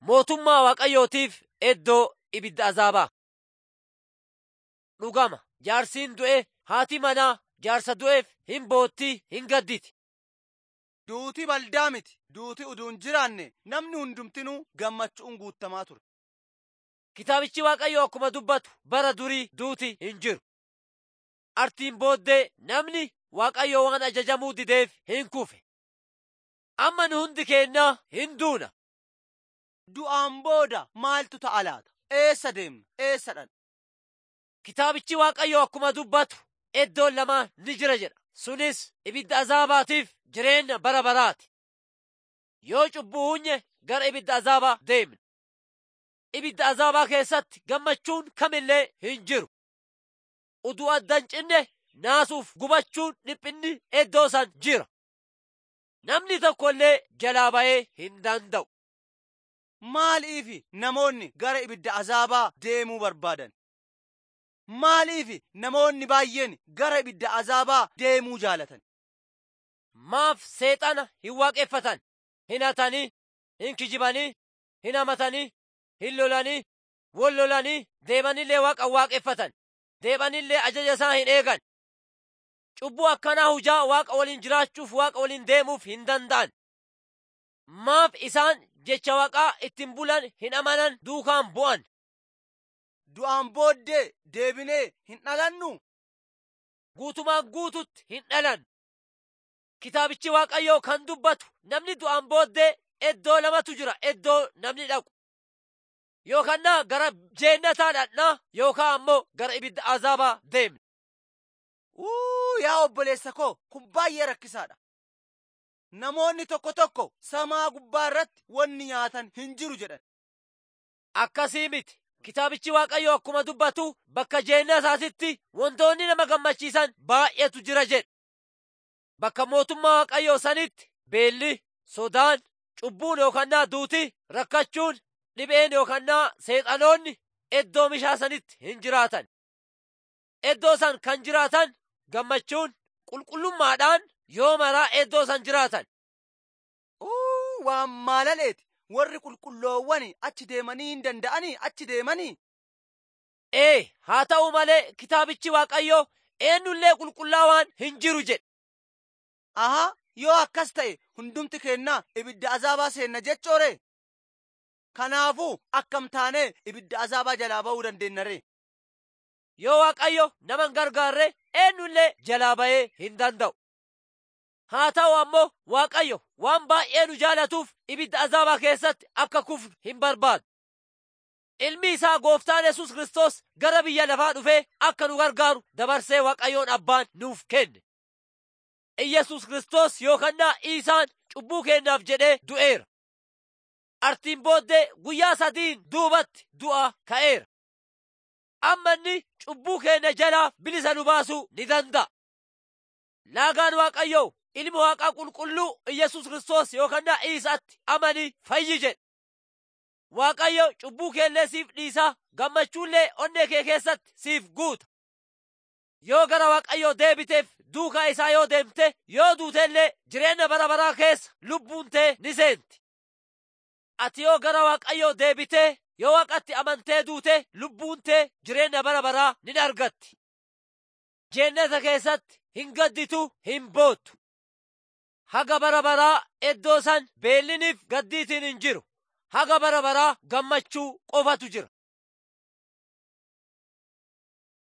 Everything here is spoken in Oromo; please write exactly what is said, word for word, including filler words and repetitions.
mootummaa Waaqayyootiif iddoo ibidda azaabaa. Dhugama jaarsiin du'e haati manaa jaarsa du'eef hin boottii hin gadditi. Duuti baldaa miti. Duuti uduun jiraanne namni hundumtinuu gammachuun guutamaa ture. Kitaabichi Waaqayyoo akkuma dubbatu bara durii duuti hin jiru. Artiin booddee namni Waaqayyoo waan ajajamuu dideef hin kufe. Amma nu hundi keennaa hin duuna. Du'aan booda maaltu ta'a laata? Eessa deemna? Eessa dhaqna? Kitaabichi Waaqayyoo akkuma dubbatu iddoon lamaan ni jira jedha. Sunis ibidda azaabaatiif jireenya bara baraati. Yoo cubbuu hunye gara ibidda azaabaa deemna. Ibidda azaabaa keessatti gammachuun kamillee hin jiru. Uduu addan cinne naasuuf gubachuun dhiphinni iddoo san jira. Namni tokko illee jalaa ba'ee hin danda'u. Maaliif namoonni gara ibidda azaabaa deemuu barbaadan? Maaliif namoonni baay'een gara ibidda azaabaa deemuu jaalatan? Maaf seexana hin waaqeffatan? Hin hatanii, hin kijibanii, hin hamatanii, hin lolanii, wal lolanii, deemanillee waaqa waaqeffatan. Deebanillee ajaja isaa hin eegan. Cubbuu akkanaa hujaa waaqa waliin jiraachuuf waaqa waliin deemuuf hin danda'an. Maaf isaan jecha waaqaa ittiin bulan hin amanan duukaan bu'an? Du'aan booddee deebinee hin dhalannu? Guutumaan guututti hin dhalan. Kitaabichi Waaqayyoo kan dubbatu namni du'aan booddee iddoo lamatu jira. Iddoo namni dhaqu. Yookaan gara jeennataa dhaqnaa yookaan ammoo gara ibidda azaabaa deemna. Uu yaa obboleessa koo, kun baay'ee rakkisaadha. Namoonni tokko tokko samaa gubbaa irratti wanni nyaatan hin jiru jedhan. Akkasii miti. Kitaabichi Waaqayyoo akkuma dubbatu bakka jeennataatitti wantoonni nama gammachiisan baay'eetu jira jedha. Bakka mootummaa Waaqayyoo sanitti beelli, sodaan, cubbuun yookaan duuti, rakkachuun, dhibeen yookaan seexanoonni iddoo mishaa sanitti hin jiraatan. Iddoo san kan jiraatan gammachuun qulqullummaadhaan yoo maraa iddoo san jiraatan. Uu waan maalaleeti. Warri qulqulloowwan achi deemanii hin danda'anii achi deemanii? Ee, haa ta'u malee kitaabichi Waaqayyoo eenyullee qulqullaawaan hin jiru jedhe. Ahaa, yoo akkas ta'e hundumti keennaa ibidda azaabaa seenna jechoore. Kanaafuu akkam taanee ibidda azaabaa jalaa ba'uu dandeenya ree? Yoo Waaqayyo nama hin gargaarre eenyullee jalaa ba'ee hin danda'u. Haa ta'u ammoo Waaqayyo waan baay'ee nu jaalatuuf ibidda azaabaa keessatti akka kufnu hin barbaadu. Ilmi isaa gooftaan Yesuus Kiristoos gara biyya lafaa dhufee akka nu gargaaru dabarsee Waaqayyoon Abbaan nuuf kenne. Iyesuus Kiristoos yookaan Iisaan cubbuu keenyaaf jedhee du'eera. Artiin booddee guyyaa sadiin duubatti du'a ka'eera. Amma inni cubbuu keenya jalaa bilisa nu baasuu ni danda'a. Laagaan Waaqayyoo ilmi Waaqaa qulqulluu Iyesuus Kiristoos yookaan Iisaatti amanii fayyi jedhe. Waaqayyo cubbuu keellee siif dhiisaa, gammachuullee onnee kee keessatti siif guuta. Yoo gara Waaqayyoo deebiteef duukaa isaa yoo deemte, yoo duutellee jireenya bara baraa keessa lubbuun tee ni seenti. Ati yoo gara Waaqayyoo deebitee, yoo Waaqatti amantee duute, lubbuun tee jireenya bara baraa ni argatti. Jeennata keessatti hin gadditu, hin boottu. Haga bara baraa iddoo san beelliniif gaddiitiin hin jiru. Haga bara baraa gammachuu qofatu jira.